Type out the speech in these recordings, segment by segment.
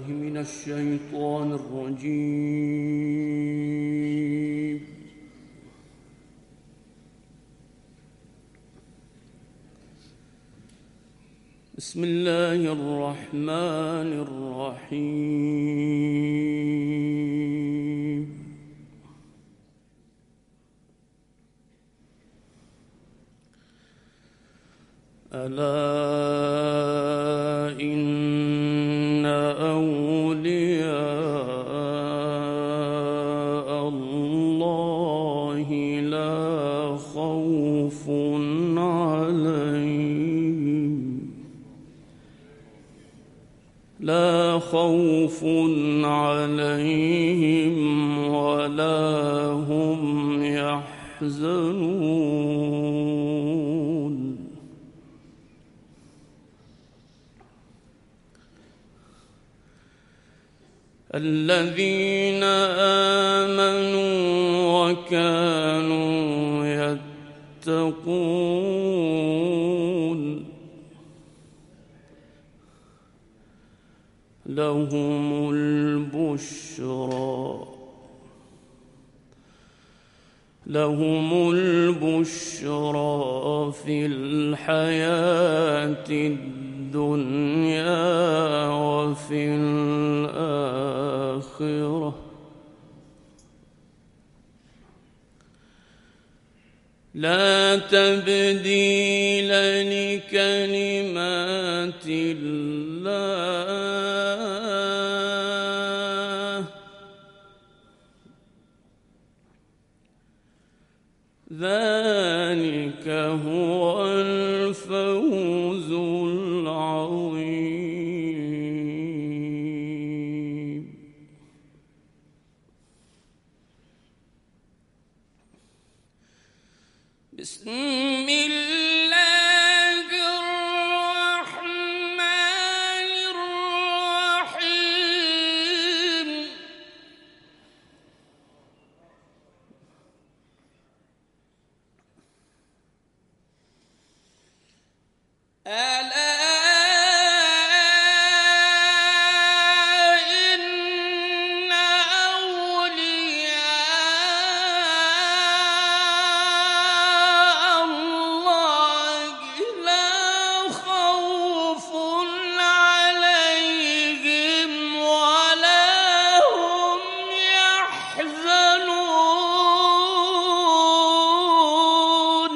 من الشيطان الرجيم. بسم الله الرحمن الرحيم. ألا إن أولياء الله لا خوف عليهم ولا هم يحزنون. الذين آمنوا وكانوا يتقون لهم البشرى في الحياة الدنيا وفي الآخرة لا تبديل لكلمات الله ذلك هو الفوز العظيم. بسم الله الرحمن الرحيم. ألا إن أولياء الله لا خوف عليهم ولا هم يحزنون.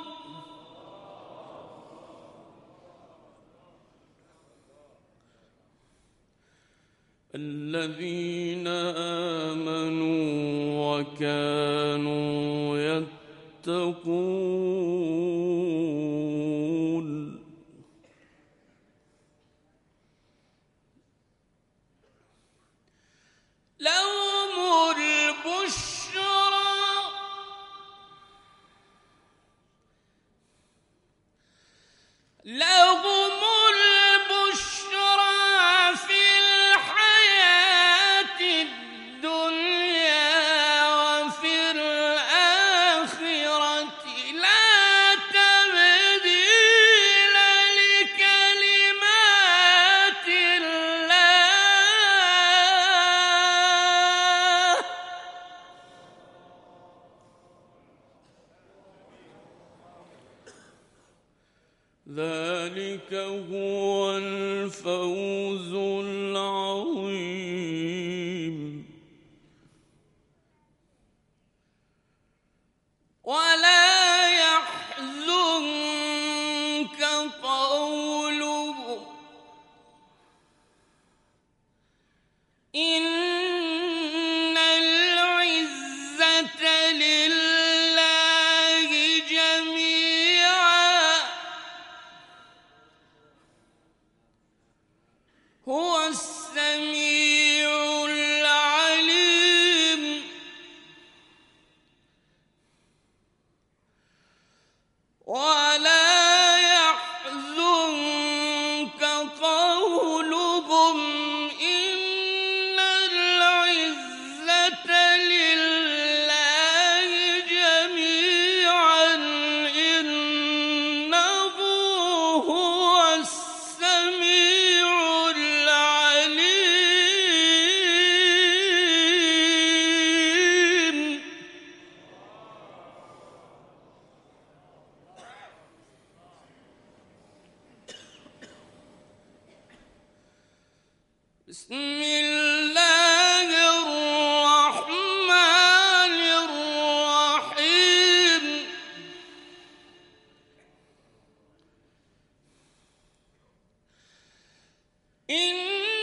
الذين آمنوا وكانوا يتقون لهم البشرى في الحياة الدنيا وفي الآخرة لا تبديل لكلمات الله ذلك هو الفوز العظيم. ولا يحزنك قولهم إن العزة لله جميعا هو السميع العليم. ولا يحزنك قولهم إن العزة لله جميعا إنه هو السميع العليم. بسم الله الرحمن الرحيم إن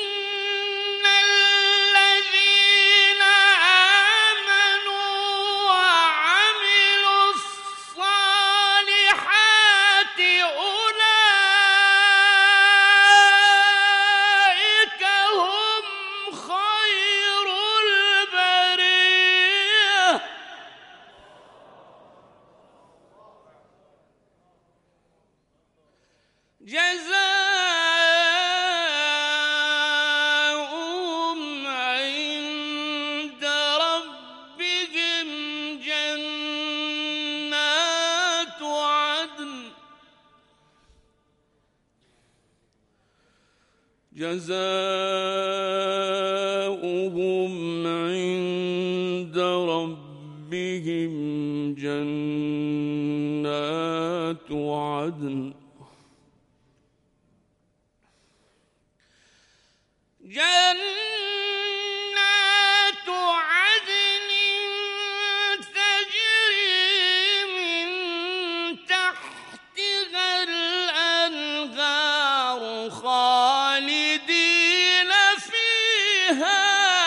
الذين آمنوا وعملوا الصالحات أولئك هم خير البرية جزاؤهم عند ربهم جنات عدن جزاؤهم عند ربهم جنات عدن جنات عدن تجري من تحتها الأنهار خالدين فيها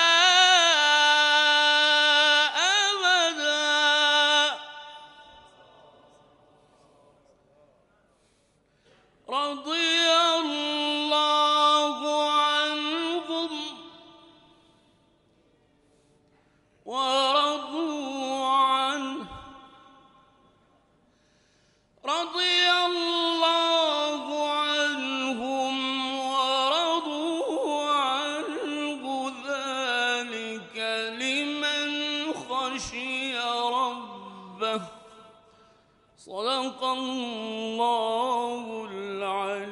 أبدا رضي الله عنهم ورضوا عنه رضي الله عنهم ورضوا عنه ذلك لمن خشي ربه صدق الله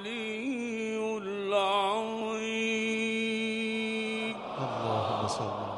العلي العظيم. اللهم صل